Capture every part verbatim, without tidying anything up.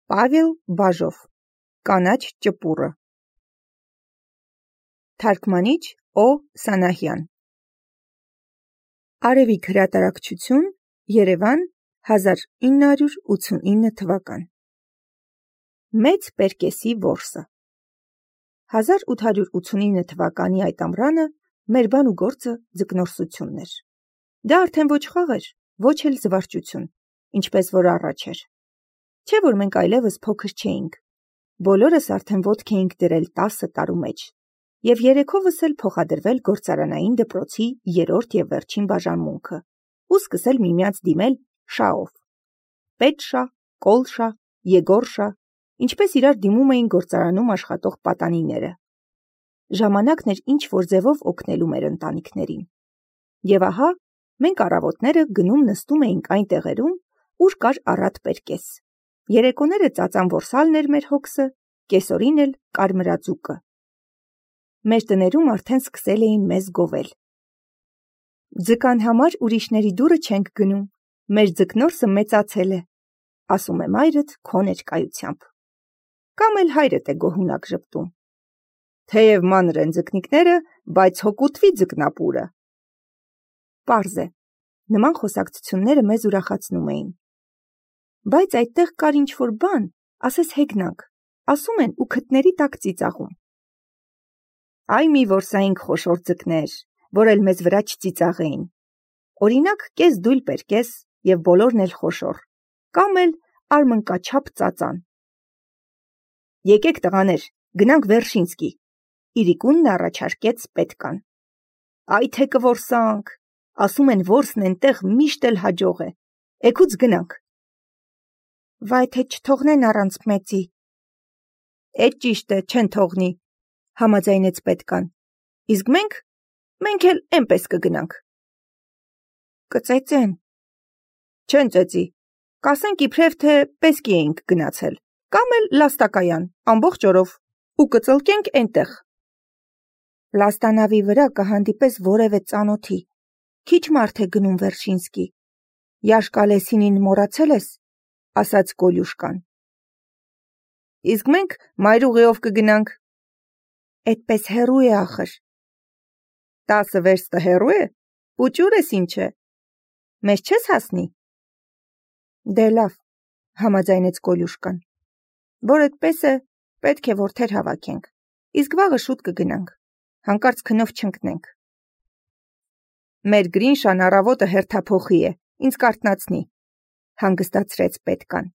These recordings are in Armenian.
Պավել Բաժով, կանաչ ճպուռը։ Թարգմանիչ Օ. Սանահյան։ Արևիկ հրատարակչություն, Երևան, հազար ինը հարյուր ութսունինը թվական։ Մեծ Պերկեսի որսը։ հազար ութ հարյուր ութսունինը թվականի այդ ամռանը մեր բան ու գործը ձկնորսությունն էր։ Դա արդեն ոչ խաղ էր, ոչ էլ զվարճություն, ինչպես որ առաջ էր։ Չէ որ մենք այլևս փոքր չէինք։ Բոլորս արդեն ոտք էինք դրել տասը տարու մեջ, և երեքովս էլ փոխադրվել գործարանային դպրոցի երրորդ և վերջին բաժանմունքը ու սկսել միմյանց դիմել շաով։ Պետշա, Կոլշա, Եգորշա, ինչպես իրար դիմում էին գործարանում աշխատող պատանիները։ Ժամանակն էր ինչ-որ ձևով օգնելու մեր ընտանիքներին։ Եվ ահա, մենք առավոտները գնում նստում էինք այն տեղերում, ուր կար առատ Պերկես։ Երեկոները ծածան որսալն էր մեր հոգսը, կեսօրին էլ կարմրաձուկը։ Մեր տներում արդեն սկսել էին մեզ գովել։ Ձկան համար ուրիշների դուռը չենք գնում, մեր ձկնորսը մեծացել է, ասում է մայրդ քո ներկայությամբ։ Կամ էլ հայրդ է գոհունակ ժպտում։ Թեև մանր են ձկնիկները, բայց հո կուտվի ձկնապուրը։ Պարզ է, նման խոսակցությունները մեզ ուրախացնում էին։ Բայց այդտեղ կար ինչ-որ բան, ասես հեգնանք, ասում են ու քթների տակ ծիծաղում։ Այ մի որսայինք խոշոր ձկներ, որ էլ մեզ վրա չծիծաղեին։ Օրինակ կես դույլ Պերկես և բոլորն էլ խոշոր, կամ էլ արմնկաչափ ծածան։ Եկեք տղաներ, գնանք Վերշինսկի, Իրիկունն առաջարկեց Պետկան։ Այ թե կորսանք, ասում են որսն էնտեղ միշտ էլ հաջող է, էգուց գնանք։ Վայ թե չթողնեն առանց մեծի։ Էդ ճիշտ է, չեն թողնի, համաձայնեց Պետկան։ Իսկ մենք, մենք էլ էնպես կգնանք։ Կծեծեն։ Չեն ծեծի, կասենք իբրև թե Պեսկի էինք գնացել, կամ էլ Լաստակայան, ամբողջ օրով, ու կծլկենք էնտեղ։ Լաստանավի վրա կհանդիպես որևէ ծանոթի, քիչ մարդ է գնում Վերշինսկի։ Յաշկալեսինին մոռացել ես, ասաց Կոլյուշկան։ Իսկ մենք մայրուղիով կգնանք։ Էդպես հեռու է ախր։ Տասը վերստը հեռու է, պուճուր ես ինչ է։ Մեզ չես հասնի։ Դե լավ, համաձայնեց Կոլյուշկան, որ այդպես է, պետք է որդեր հավաքենք, իսկ վաղը շուտ կգնանք, հանկարծ քնով չընկնենք։ Մեր Գրինշան առավոտը հերթափոխի է, ինձ կարթնացնի, հանգստացրեց Պետկան։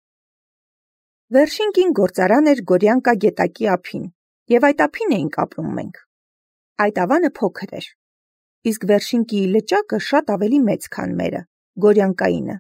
Վերշինկին գործարան էր Գորյանկա գետակի ափին, և այդ ափին էինք ապրում մենք։ Այդ ավանը փոքր էր, իսկ Վերշինկիի լճակը շատ ավելի մեծ, քան մերը, Գորյանկայինը։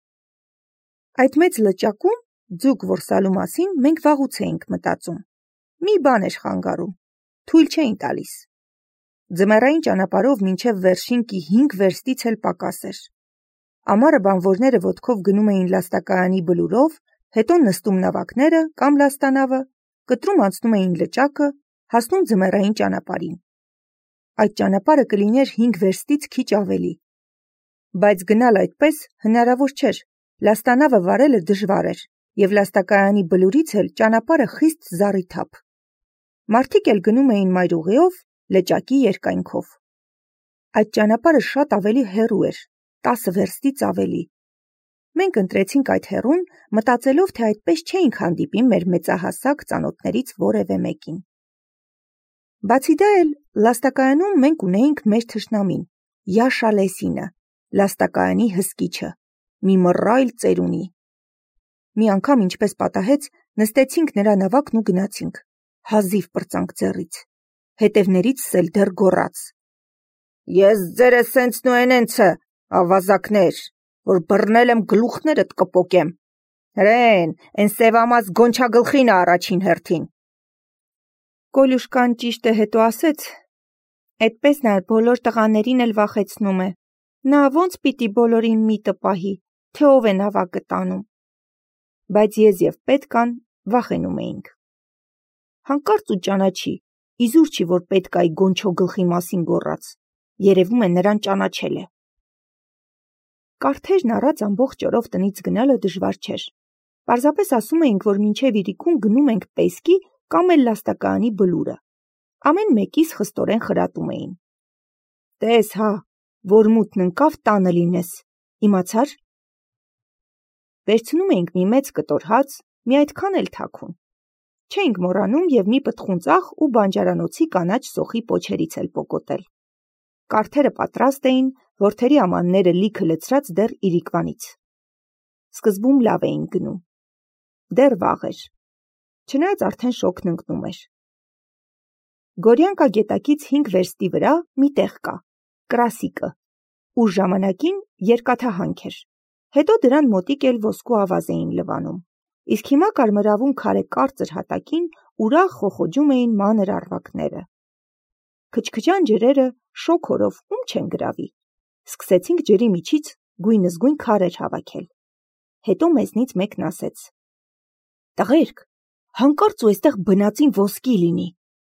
Այդ մեծ լճակում, ձուկ որսալու մասին մենք վաղուց էինք մտածում։ Մի բան էր խանգարում, թույլ չէին տալիս։ Ձմեռային ճանապարհով մինչև Վերշինկի հինգ վերստից էլ պակաս էր։ Ամառը բանվորները ոտքով գնում էին Լաստակայանի բլուրով, հետո նստում նավակները կամ լաստանավը, կտրում անցնում էին լճակը, հասնում ձմեռային ճանապարհին։ Այդ ճանապարհը կլիներ հինգ վերստից քիչ ավելի։ Բայց գնալ այդպես հնարավոր չէր, լաստանավը վարելը դժվար էր, և Լաստակայանի բլուրից էլ ճանապարհը խիստ զառիթափ։ Մարդիկ էլ գնում էին մայրուղիով, լճակի երկայնքով։ Այդ ճանապարհը շատ ավելի հեռու էր, տասը վերստից ավելի։ Մենք ընտրեցինք այդ հեռուն, մտածելով, թե այդպես չէինք հանդիպի մեր մեծահասակ ծանոթներից որևէ մեկին։ Բացի դա էլ, Լաստակայանում մենք ունեինք մեր թշնամին, Յաշալեսինը, Լաստակայանի հսկիչը, մի մռայլ ծերունի։ Մի անգամ, ինչպես պատահեց, նստեցինք նրա նավակն ու գնացինք, հազիվ պրծանք ձեռից, հետևներիցս էլ դեռ գոռաց. Ես ձերս սենց նոենենցը, ավազակներ, որ բռնել եմ գլուխներդ կպոկեմ։ Հրեն, են սևամազ գոնչագլխինը առաջին հերթին։ Կոլյուշկան ճիշտը հետո ասեց, էդպես նա բոլոր տղաներին էլ վախեցնում է։ Նա ոնց պիտի բոլորին միտը պահի, թե ով է նավակը տանում։ Բայց ես և Պետկան վախենում էինք։ Հանկարծ ու ճանաչի, իզուր չի, որ Պետկայի գոնչո գլխի մասին գոռաց, երևում է նրան ճանաչել է։ Կարթերն առած ամբողջ օրով տնից գնալը դժվար չէր, Պարզապես ասում էինք, որ մինչև իրիկուն գնում ենք պեսկի կամ էլ լաստակայանի բլուրը։ Ամեն մեկիս խստորեն խրատում էին։ Տես հա, որ մութն ընկավ տանը լինես, իմացար։ Վերցնում էինք մի մեծ կտոր հաց, մի այդքան էլ թաքուն։ Չէինք մոռանում և մի պտղուն ծաղ ու բանջարանոցի կանաչ սոխի պոչերից էլ պոկոտել։ Կարթերը պատրաստ էին, որդերի ամանները լիքը լցրած դեռ իրիկվանից։ Սկզբում լավ էին գնում։ Դեռ վաղ էր, չնայած արդեն շոգն ընկնում էր։ Գորյանկա գետակից հինգ վերստի վրա մի տեղ կա, Կրասիկը, ուր ժամանակին երկաթահանք էր, հետո դրան մոտիկ էլ ոսկու ավազ էին լվանում, իսկ հիմա կարմրավուն քարե կարծր հատակին ուրախ խոխոջում էին մանր առվակները։ Քչքչյան ջրերը շոգ հորով ում չեն գրավի, սկսեցինք ջրի միջից գույնզգույն քարեր հավաքել, հետո մեզնից մեկն ասեց. «Տղերք, հանկարծ ու այստեղ բնածին ոսկի լինի»։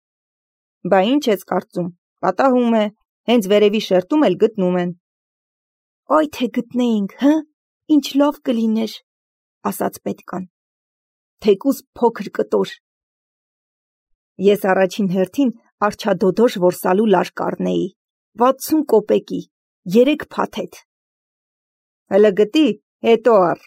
Բա ինչ ես կարծում, պատահում է, հենց վերևի շերտում էլ գտնում են։ Այ թե գտնեինք, հը, ինչ լավ կլիներ, ասաց պետկան։ Թեկուզ փոքր կտոր։ Ես առաջին հերթին արջադոդոշ որսալու լար կառնեի, վաթսուն կոպեկի, երեք փաթեթ։ Հələ գտի, հետո առ։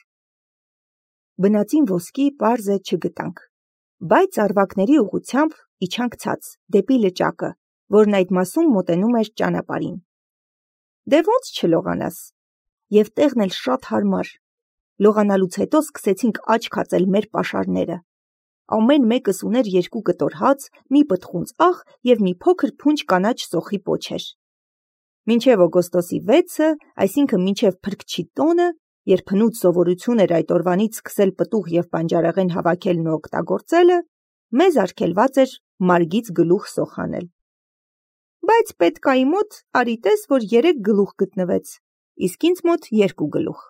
Բնածին ոսկի պարզ է չգտանք, բայց առվակների ուղղությամբ իջանք ցած, դեպի լճակը, որն այդ մասում մոտենում էր ճանապարհին։ Դե ոնց չլողանաս, և տեղն էլ շատ հարմար։ Լողանալուց հետո սկսեցինք աչք հացել մեր պաշարները։ Ամեն մեկս ուներ երկու կտոր հաց, մի պտղուն ծաղ և մի փոքր փունջ կանաչ սոխի պոչեր։ Մինչև օգոստոսի վեցը, այսինքն մինչև Փրկչի տոնը, երբ հնուց սովորություն էր այդ օրվանից սկսել պտուղ և բանջարեղեն հավաքելն ու օգտագործելը, մեզ արգելված էր մարգից գլուխ սոխ անել։ Բայց պետկայի մոտ արի տես, որ երեք գլուխ գտնվեց, իսկ ինձ մոտ երկու գլուխ։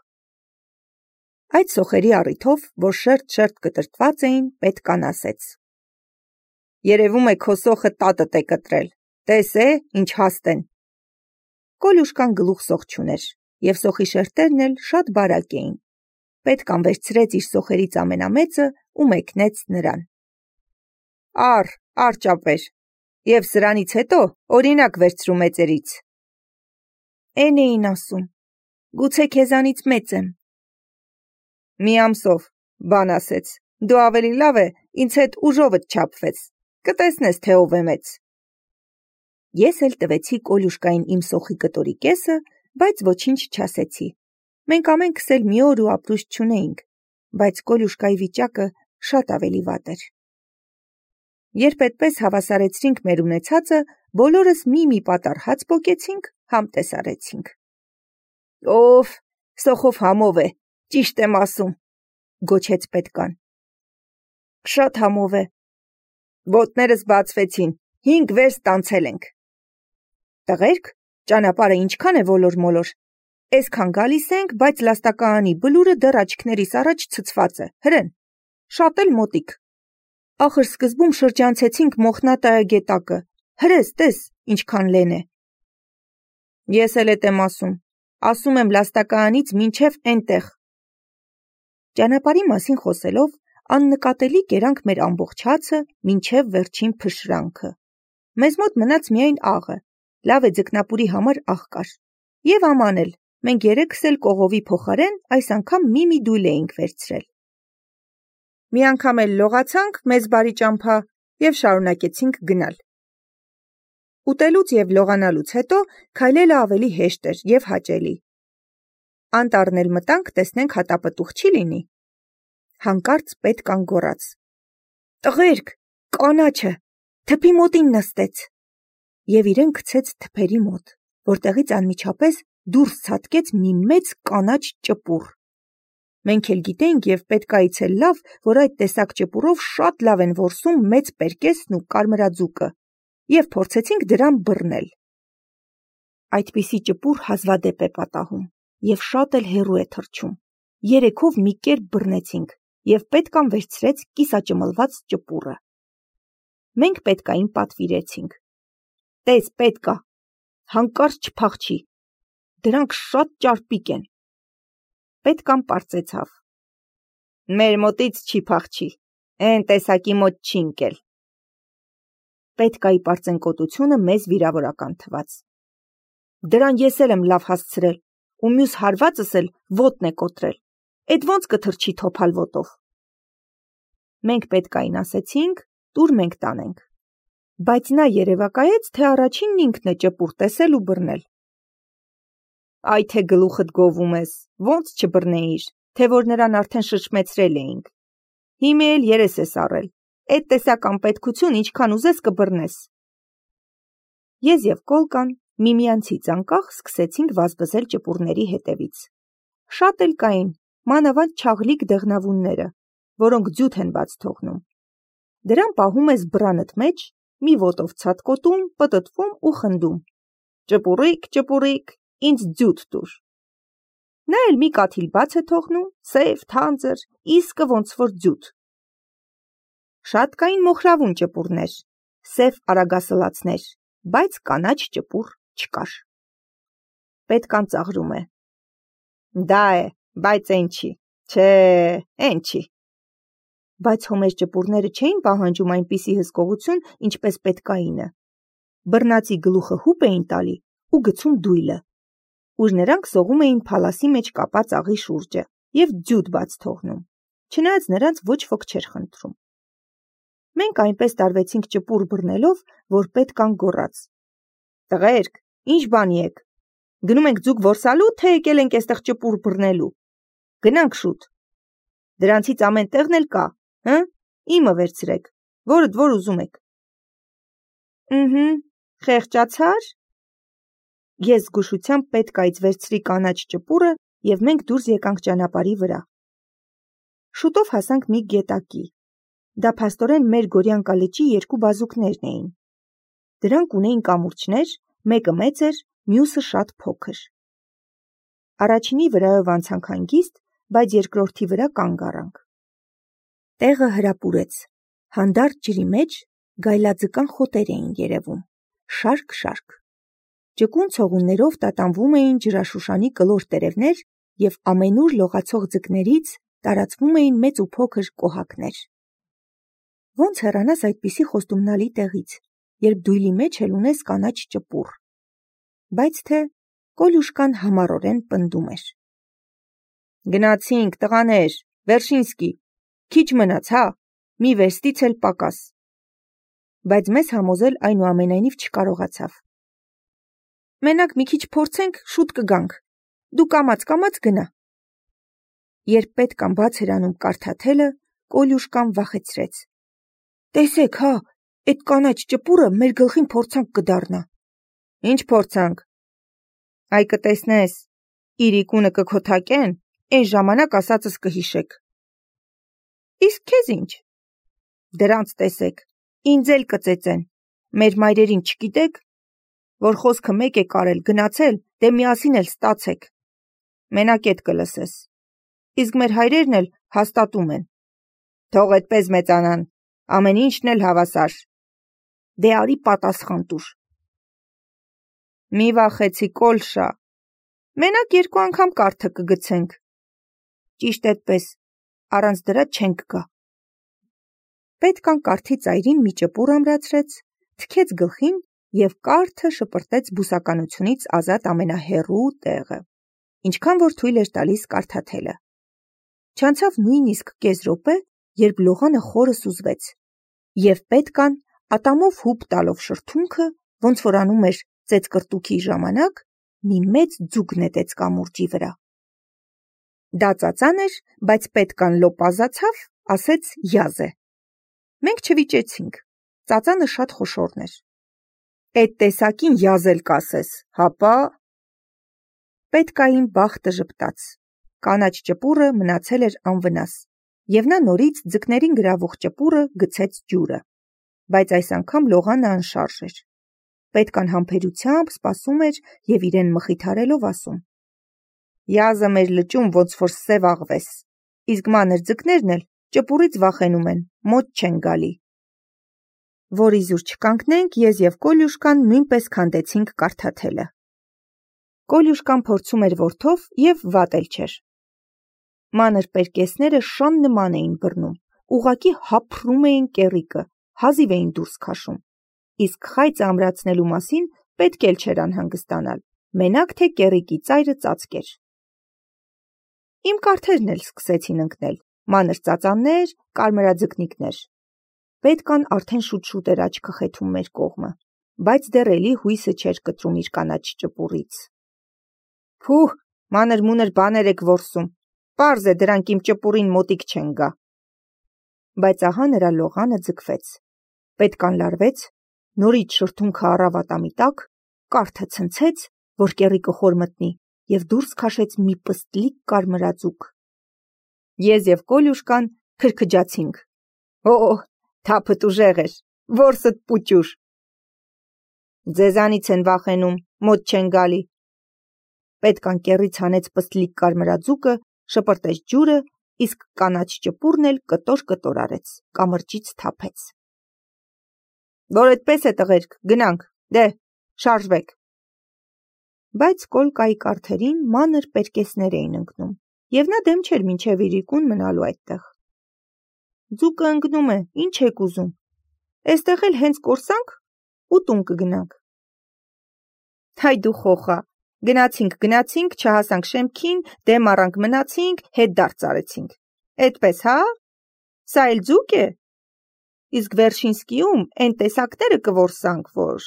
Այդ սոխերի առիթով, որ շերտ-շերտ կտրտված էին, պետկան ասեց. Երևում է քո սոխը տատդ է կտրել, տես է, ինչ հաստ են։ Կոլյուշկան գլուխ սոխ չուներ, և սոխի շերտերն էլ շատ բարակ էին։ Պետկան վերցրեց իր սոխերից ամենամեծը ու մեկնեց նրան։ Առ, առ ճապեր, և սրանից հետո օրինակ վերցրու մեծերից։ Էն էին ասում, գուցե քեզանից մեծ եմ։ Մի ամսով, բան ասեց, դու ավելի լավ է, ինձ հետ ուժովդ չափվես, կտեսնես, թե ով է մեծ։ Ես էլ տվեցի Կոլյուշկային իմ սոխի կտորի կեսը, բայց ոչինչ չասեցի։ Մենք ամենքս էլ մի օր ու ապրուստ չունեինք, բայց Կոլյուշկայի վիճակը շատ ավելի վատ էր։ Երբ այդպես հավասարեցրինք մեր ունեցածը, բոլորս մի-մի պատառ հաց պոկեցինք, համտես արեցինք։ Օֆ, սոխով համով է, ճիշտ եմ ասում, գոչեց պետկան։ Շատ համով է։ Ոտներս բացվեցին, հինգ վերստ անցել ենք։ Տղերք, ճանապարհը ինչքան է ոլոր-մոլոր։ Այսքան գալիս ենք, բայց լաստակայանի բլուրը դեռ աչքներիս առաջ ցցված է, հրեն, շատ էլ մոտիկ։ Ախր սկզբում շրջանցեցինք Մոխնատայա գետակը, հրես, տես, ինչքան լեն է։ Ես էլ էդ եմ ասում, ասում եմ լաստակայանից մինչև էնտեղ։ Ճանապարհի մասին խոսելով, աննկատելի կերանք մեր ամբողջ հացը մինչև վերջին փշրանքը։ Մեզ մոտ մնաց միայն աղը, լավ է ձկնապուրի համար աղ կար։ Եվ աման էլ, մենք երեքս էլ կողովի փոխարեն այս անգամ մի-մի դույլ էինք վերցրել։ Մի անգամ էլ լողացանք, մեզ բարի ճամփա, և շարունակեցինք գնալ։ Ուտելուց և լողանալուց հետո քայլելը ավելի հեշտ էր և հաճելի։ Անտառն էլ մտանք, տեսնենք հատապտուղ չի լինի։ Հանկարծ պետկան գոռաց. Տղերք, կանաչը, թփի մոտին նստեց։ Եվ իրեն գցեց թփերի մոտ, որտեղից անմիջապես դուրս ցատկեց մի մեծ կանաչ ճպուռ։ Մենք էլ գիտեինք և պետկայից էլ լավ, որ այդ տեսակ ճպուռով շատ լավ են որսում մեծ պերկեսն ու կարմրաձուկը, և փորձեցինք դրան բռնել։ Այդպիսի ճպուռ հազվադեպ է պատահում, և շատ էլ հեռու է թռչում։ Երեքով մի կերպ բռնեցինք, և պետկան վերցրեց կիսաճմլված ճպուռը։ Մենք պետկային պատվիրեցինք. Տես, պետկա, հանկարծ չփախչի, դրանք շատ ճարպիկ են։ Պետկան պարծեցավ. Մեր մոտից չի փախչի, են տեսակի մոտ չի ընկել։ Պետքայի պարծենկոտությունը մեզ վիրավորական թվաց։ Դրան ես էլ եմ լավ հասցրել, ու մյուս հարվածս էլ ոտն է կոտրել, էդ ոնց կթռչի թոփալ ոտով։ Մենք պետքային ասեցինք, տուր մենք տանենք, բայց նա երևակայեց, թե առաջինն ինքն է ճպուր տեսել ու բռնել։ Այ թե գլուխդ գովում ես, ոնց չբռնեիր, թե որ նրան արդեն շշմեցրել էինք։ Հիմա էլ երես ես առել, էդ տեսակ անպետքություն ինչքան ուզես կբռնես։ Ես և Կոլկան միմյանցից անկախ սկսեցինք վազվզել ճպուրների հետևից։ Շատ էլ կային, մանավանդ չաղլիկ դեղնավունները, որոնք ձյութ են բաց թողնում։ Դրան պահում ես բռանդ մեջ, մի ոտով ցատկոտում, պտտվում ու խնդում. ճպուրիկ, ճպուրիկ, ինձ ձյութ տուր։ Նա էլ մի կաթիլ բաց է թողնում, սև, թանձր, իսկը ոնց որ ձյութ։ Շատ կային մոխրավուն ճպուրներ, սև արագասլացներ, բայց կանաչ ճպուր չկար։ Պետքան ծաղրում է. Դա է, բայց էն չի, չէ, էն չի։ Բայց հո մեր ճպուրները չէին պահանջում այնպիսի հսկողություն, ինչպես պետքայինը։ Բռնածի գլուխը հուպ էին տալի ու գցում դույլը, ուր նրանք սողում էին փալասի մեջ կապած աղի շուրջը և ձյութ բաց թողնում, չնայած նրանց ոչ ոք չէր խնդրում։ Մենք այնպես տարվեցինք ճպուր բռնելով, որ պետքան գոռաց. Տղերք, ինչ բանի եք, գնում ենք ձուկ որսալու, թե եկել ենք էստեղ ճպուր բռնելու։ Գնանք շուտ։ Դրանցից ամեն տեղն էլ կա, հը, իմը վերցրեք, որդ որ ուզում եք։ Ըհը, խեղճացա՞ր։ Ես զգուշությամբ պետքայից վերցրի կանաչ ճպուրը և մենք դուրս եկանք ճանապարհի վրա։ Շուտով հասանք մի գետակի։ Դա փաստորեն մեր Գորյանկա լճի երկու բազուկներն էին։ Դրանք ունեին կամուրջներ, մեկը մեծ էր, մյուսը շատ փոքր։ Առաջինի վրայով անցանք հանգիստ, բայց երկրորդի վրա կանգ առանք։ Տեղը հրապուրեց, հանդարտ ջրի մեջ գայլաձկան խոտեր էին երևում, շարք-շարք։ Ճկուն ցողուններով տատանվում էին ջրաշուշանի կլոր տերևներ և ամենուր լողացող ձկներից տարածվում էին մեծ ու փոքր կոհակներ։ Ոնց հեռանաս այդպիսի խոստումնալի տեղից, երբ դույլի մեջ էլ ունես կանաչ ճպուր։ Բայց թե Կոլյուշկան համառորեն պնդում էր. Գնացինք, տղաներ, Վերշինսկի, քիչ մնաց, հա, մի վերստից էլ պակաս։ Բայց մեզ համոզել այնուամենայնիվ չկարողացավ։ Մենակ մի քիչ փորձենք, շուտ կգանք, դու կամաց-կամաց գնա։ Երբ պետքան բաց էր անում կարդաթելը, Կոլյուշկան վախեցրեց. Տեսեք, հա, էդ կանաչ ճպուրը մեր գլխին փորձանք կդառնա։ Ինչ փորձանք։ Այ կտեսնես, իրիկունը կքոթակեն, այն ժամանակ ասածս կհիշեք։ Իսկ քեզ ինչ։ Դրանց տեսեք, ինձ էլ կծեծեն, մեր մայրերին չգիտեք, որ խոսքը մեկ է կարել գնացել, դե միասին էլ ստացեք։ Մենակ էդ կլսես։ Իսկ մեր հայրերն էլ հաստատում են։ Թող այդպես մեծանան, ամեն ինչն էլ հավասար։ Դե արի պատասխան տուր։ Մի վախեցի, Կոլշա, մենակ երկու անգամ կարդը կգցենք։ Ճիշտ էդպես, առանց դրա չենք գա։ Պետքան կարդի ծայրին մի ճպուր ամրացրեց, թքեց գլխին և կարդը շպրտեց բուսականությունից ազատ ամենահեռու տեղը, ինչքան որ թույլ էր տալիս կարդաթելը։ Չանցավ նույնիսկ կես րոպե, երբ լողանը խորը սուզվեց, և պետքան ատամով հուպ տալով շրթունքը, ոնց որ անում էր ծեծկռտուքի ժամանակ, մի մեծ ձուկ նետեց կամուրջի վրա։ Դա ծածան էր, բայց պետքան լոպազացավ, ասեց յազ է։ Մենք չվիճեցինք, ծածանը շատ խոշորն էր։ Էդ տեսակին յազ էլ կասես, հապա… Պետքային բախտը ժպտաց, կանաչ ճպուրը մնացել էր անվնաս, և նա նորից ձկներին գրավող ճպուրը գցեց ջուրը, բայց այս անգամ լողանը անշարժ էր։ Պետքան համբերությամբ սպասում էր և իրեն մխիթարելով ասում. Յազը մեր լճում ոնց որ սև աղվես, իսկ մանր ձկներն էլ ճպուրից վախենում են, մոտ չեն գալի։ Որ իզուր չկանգնենք, ես և Կոլյուշկան նույնպես քանդեցինք կարդաթելը։ Կոլյուշկան փորձում էր որդով և վատ էլ չէր։ Մանր պերկեսները շան նման էին բռնում, ուղղակի հափռում էին կեռիկը, հազիվ էին դուրս քաշում, իսկ խայծը ամրացնելու մասին պետք էլ չէր անհանգստանալ, մենակ թե կեռիկի ծայրը ծածկեր։ Իմ կարթերն էլ սկսեցին ընկնել, մանր ծածաններ, կարմրաձկնիկներ։ Պետքան արդեն շուտ-շուտ էր աչքը խեթում մեր կողմը, բայց դեռ էլի հույսը չէր կտրում իր կանաչ ճպուռից։ Փուհ, մանր-մունր բաներ եք որսում, պարզ է դրանք իմ ճպուռին մոտիկ չեն գա։ Բայց ահա նրա լողանը ձգվեց, պետքան լարվեց, նորից շրթունքը առավ ատամի տակ, կարթը ցնցեց, որ կեռիկը խոր մտնի, և դուրս քաշեց մի պստլիկ կարմրաձուկ։ Ես և Կոլյուշկան քրքջացինք. Օ, թափդ ուժեղ էր, որսդ պուճուր։ Ձեզանից են վախենում, մոտ չեն գալի։ Պետքան կեռից հանեց պստլիկ կարմրաձուկը, շպրտեց ջուրը, իսկ կանաչ ճպուռն էլ կտոր-կտոր արեց, կամրջից թափեց։ Որ էդպես է տղերք, գնանք, դե, շարժվեք։ Բայց Կոլկայի կարթերին մանր պերկեսներ էին ընկնում, և նա դեմ չէր մինչև իրիկուն մնալու այդտեղ։ Ձուկը ընկնում է, ինչ եք ուզում, էստեղ էլ հենց կորսանք ու տուն կգնանք։ Հայ դու խոխա, գնացինք, գնացինք, չհասանք շեմքին, դեմ առանք մնացինք, հետ դարձ արեցինք, էդպես, հա, սա էլ ձուկ է, իսկ Վերշինսկիում էն տեսակները կորսանք, որ…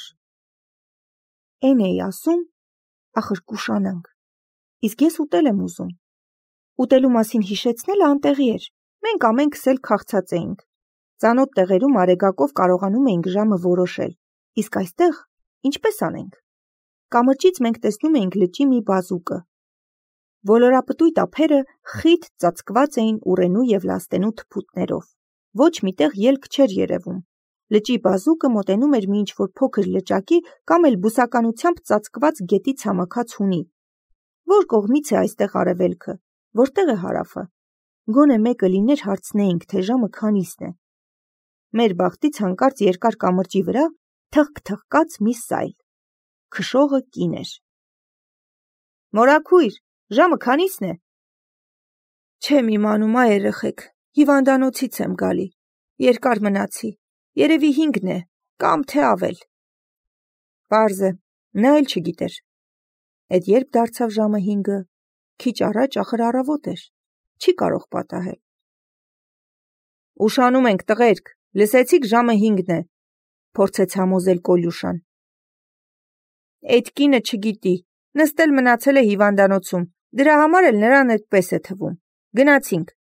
Էն էի ասում, ախր կուշանանք, իսկ ես ուտել եմ ուզում։ Ուտելու մասին հիշեցնելը անտեղի էր, մենք ամենքս էլ քաղցած էինք, ծանոթ տեղերում արեգակով կարողանում էինք ժամը որոշել, իսկ այստեղ ինչպես անենք։ Կամրջից մենք տեսնում էինք լճի մի բազուկը։ Ոլորապտույտ ափերը խիտ ծածկված էին ուռենու և լաստենու թփուտներով, ոչ միտեղ ելք չէր երևում։ Լճի բազուկը մոտենում էր մի ինչ-որ փոքր լճակի կամ էլ բուսականությամբ ծածկված գետի ցամաքած հունի։ Որ կողմից է այստեղ արևելքը, որտեղ է հարավը։ Գոնե մեկը լիներ հարցնեինք, թե ժամը քանիսն է։ Մեր բախտից հանկարծ երկար կամրջի վրա թխկ-թխկաց մի սայլ։ Քշողը կին էր։ Մորաքույր, ժամը քանիսն է։ Չեմ իմանում, այ երեխեք, հիվանդանոցից եմ գալի, երկար մնացի, երևի հինգն է, կամ թե ավել։ Պարզ է, նա էլ չգիտեր։ Էդ երբ դարձավ ժամը հինգը, քիչ առաջ ախր առավոտ էր, չի կարող պատահել։ Ուշանում ենք, տղերք, լսեցիք ժամը հինգն է, փորձեց համոզել Կոլյուշան։ Էդ կինը չգիտի, նստել մնացել է հիվանդանոցում, դրա համար էլ նրան էդպես է թվում։ Գնացինք,